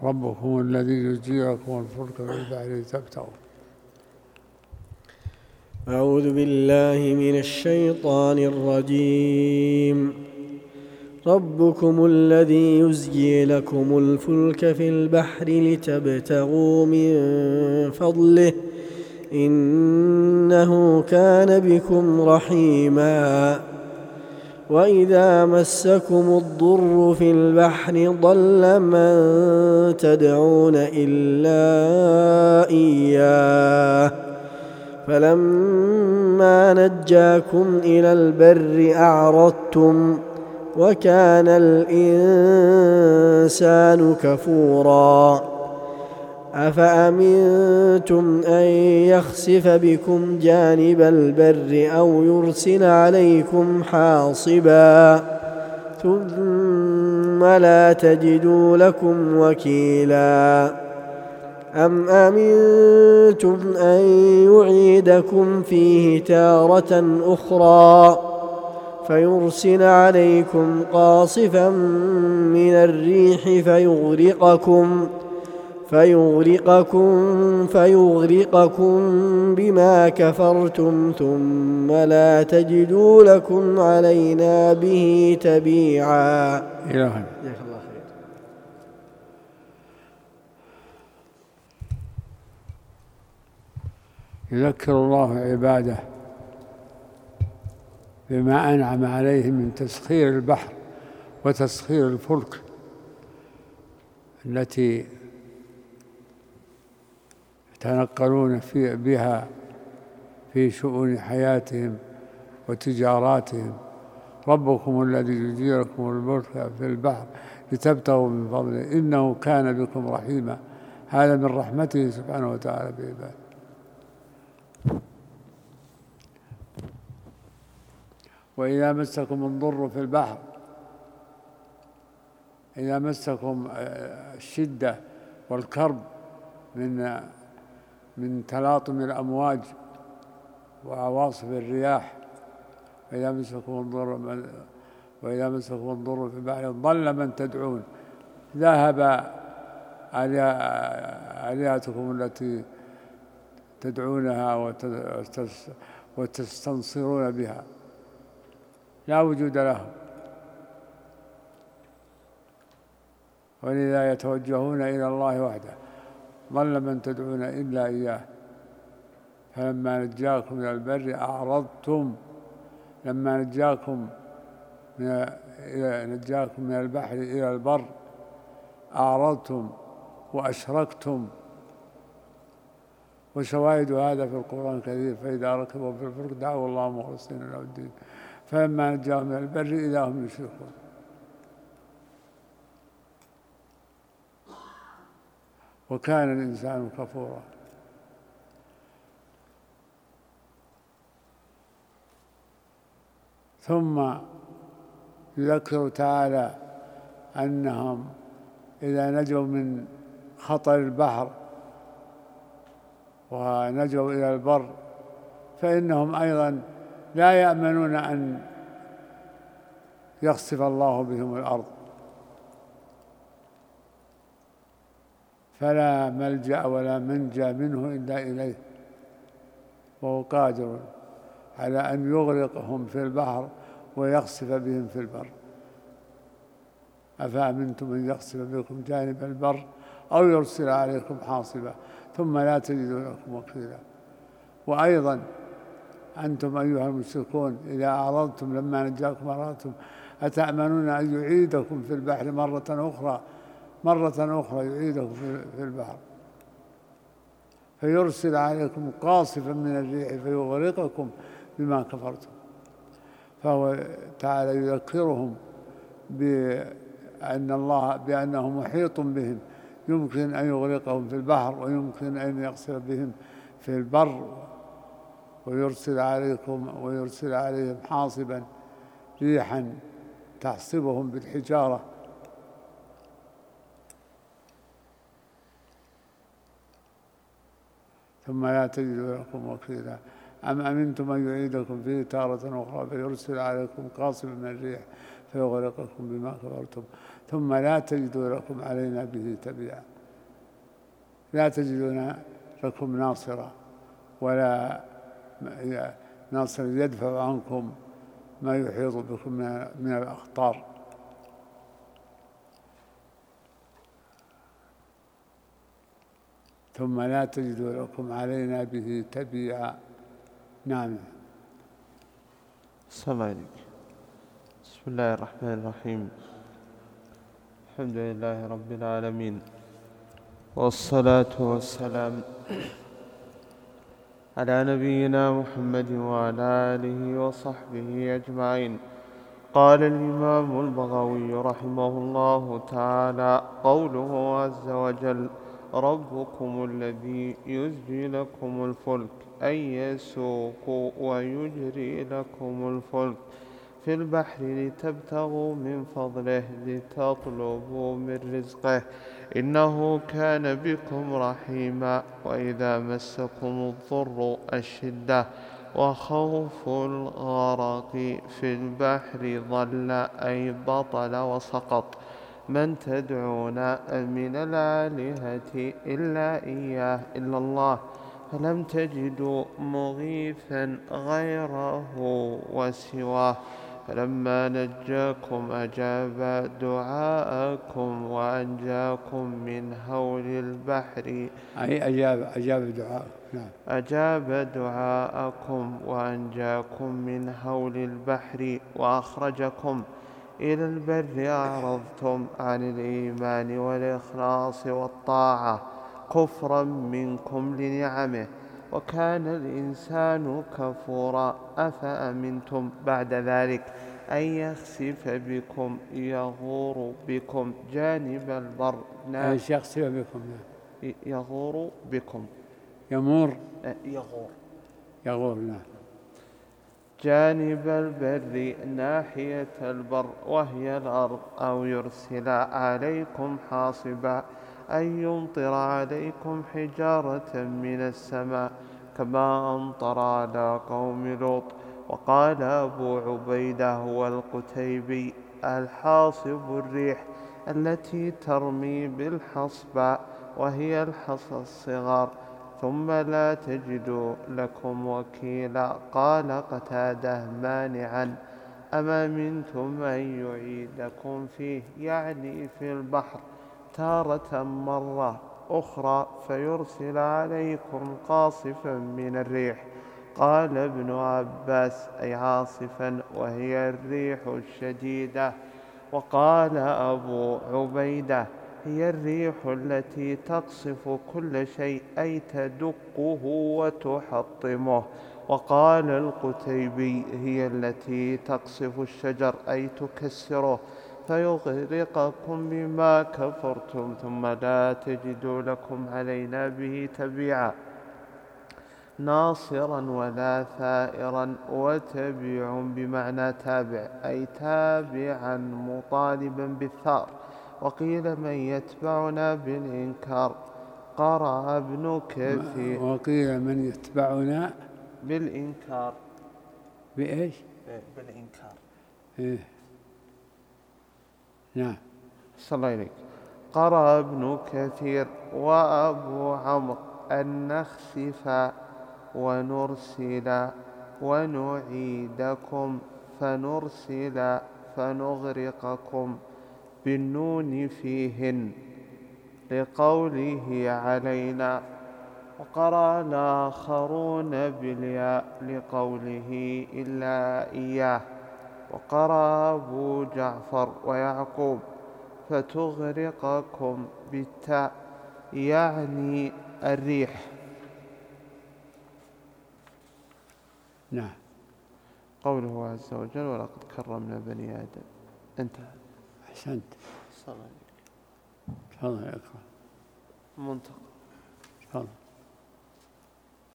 ربكم الذي يجيركم الفلك في البحر لتبتغوا. أعوذ بالله من الشيطان الرجيم. ربكم الذي يزجي لكم الفلك في البحر لتبتغوا من فضله إنه كان بكم رحيما. وإذا مسكم الضر في البحر ضل من تدعون إلا إياه فلما نجاكم إلى البر أعرضتم وكان الإنسان كفورا. أفأمنتم أن يخسف بكم جانب البر أو يرسل عليكم حاصبا ثم لا تجدوا لكم وكيلا. أم أمنتم أن يعيدكم فيه تارة أخرى فيرسل عليكم قاصفا من الريح فيغرقكم بما كفرتم ثم لا تجدوا لكم علينا به تبيعا. إلهنا يذكر الله عباده بما أنعم عليهم من تسخير البحر وتسخير الفلك التي يتنقلون بها في شؤون حياتهم وتجاراتهم. ربكم الذي يجيركم الفلك في البحر لتبتغوا من فضله إنه كان بكم رحيما. هذا من رحمته سبحانه وتعالى بعباده. وإذا مسكم الضر في البحر، إذا مسكم الشدة والكرب من تلاطم الأمواج وعواصف الرياح، وإذا مسكم الضر في البحر ضل من تدعون، ذهب آلهتكم التي تدعونها وتستنصرون بها، لا وجود لهم، ولذا يتوجهون إلى الله وحده. ضل من تدعون إلا إياه فلما نجاكم إلى البر أعرضتم. لما نجاكم من البحر إلى البر أعرضتم وأشركتم. وشواهد هذا في القرآن الكريم. فإذا ركبوا في الفلك دعوا الله مخلصين له الدين فلما نجاهم من البر إذا هم يشركون. وكان الإنسان كفورا. ثم يذكر تعالى أنهم إذا نجوا من خطر البحر ونجوا إلى البر فإنهم أيضا لا يأمنون أن يخسف الله بهم الأرض، فلا ملجأ ولا منجى منه إلا إليه، وهو قادر على أن يغرقهم في البحر ويخسف بهم في البر. أفأمنتم أن يخسف بكم جانب البر أو يرسل عليكم حاصبا ثم لا تجدوا لكم وكيلا. وأيضا أنتم أيها المشركون إذا أعرضتم لما نجاكم أعرضتم أتأمنون أن يعيدكم في البحر مرة أخرى يعيدكم في البحر فيرسل عليكم قاصفا من الريح فيغرقكم بما كفرتم. فهو تعالى يذكرهم بأنه محيط بهم، يمكن أن يغرقهم في البحر ويمكن أن يقصر بهم في البر، ويرسل عليهم حاصبا ريحا تحصبهم بالحجارة. ثم لا تجدوا لكم وكيلا. أم أمنتم أن يعيدكم فيه تارة أخرى فيرسل عليكم قاصفا من الريح فيغرقكم بما كفرتم ثم لا تجدوا لكم علينا به تبيعا، لا تجدون لكم ناصرا ولا ناصر يدفع عنكم ما يحيط بكم من الأخطار. ثم لا تجدوا لكم علينا به تبيعا. نعم. السلام عليكم. بسم الله الرحمن الرحيم. الحمد لله رب العالمين، والصلاة والسلام على نبينا محمد وعلى آله وصحبه أجمعين. قال الإمام البغوي رحمه الله تعالى: قوله عز وجل: ربكم الذي يزجي لكم الفلك، أي يسوق ويجري لكم الفلك في البحر لتبتغوا من فضله لتطلبوا من رزقه، إنه كان بكم رحيما. وإذا مسكم الضر الشدة وخوف الغرق في البحر ضل أي بطل وسقط من تدعون من الآلهة إلا إياه إلا الله، فلم تجدوا مغيثا غيره وسواه، فلما نجاكم أجاب دعاءكم وأنجاكم من هول البحر، أي أجاب دعاء. نعم. أجاب دعاءكم وأنجاكم من هول البحر وأخرجكم إلى البر، أعرضتم عن الإيمان والإخلاص والطاعة كفرا منكم لنعمه، وكان الإنسان كفورا. أفأمنتم بعد ذلك أن يخسف بكم يغور بكم جانب البر. يخسف بكم، يغور بكم، يمر، يغور. نعم. جانب البر ناحية البر وهي الأرض، أو يرسل عليكم حاصبا، أن يمطر عليكم حجارة من السماء كما أمطر على قوم لوط. وقال أبو عبيدة والقتيبي: الحاصب الريح التي ترمي بالحصباء، وهي الحصى الصغار. ثم لا تجدوا لكم وكيلا. قال قتادة مانعا: أما منتم أن يعيدكم فيه، يعني في البحر، تارة مرة أخرى فيرسل عليكم قاصفا من الريح. قال ابن عباس: أي عاصفا، وهي الريح الشديدة. وقال أبو عبيدة: هي الريح التي تقصف كل شيء، أي تدقه وتحطمه. وقال القتيبي: هي التي تقصف الشجر، أي تكسره فيغرقكم بما كفرتم، ثم لا تجدوا لكم علينا به تبيعا ناصرا ولا ثائرا. وتبيع بمعنى تابع، أي تابعا مطالبا بالثار. وقيل من يتبعنا بالإنكار. قرأ ابن كثير. وقيل من يتبعنا بالإنكار. بإيش؟ بالإنكار. إيه. نعم. صلى الله عليك. قرأ ابن كثير وأبو عمرو أن نخسف ونرسل ونعيدكم فنرسل فنغرقكم بالنون فيهن لقوله علينا. وقرأ الآخرون بالياء لقوله إلا إياه. وقرأ أبو جعفر ويعقوب فتغرقكم بالتاء، يعني الريح. نعم. قوله عز وجل: ولقد كرمنا بني آدم. انتهى. أحسنت. صلى الله عليه وسلم. تفضل اقرأ. منطق. تفضل.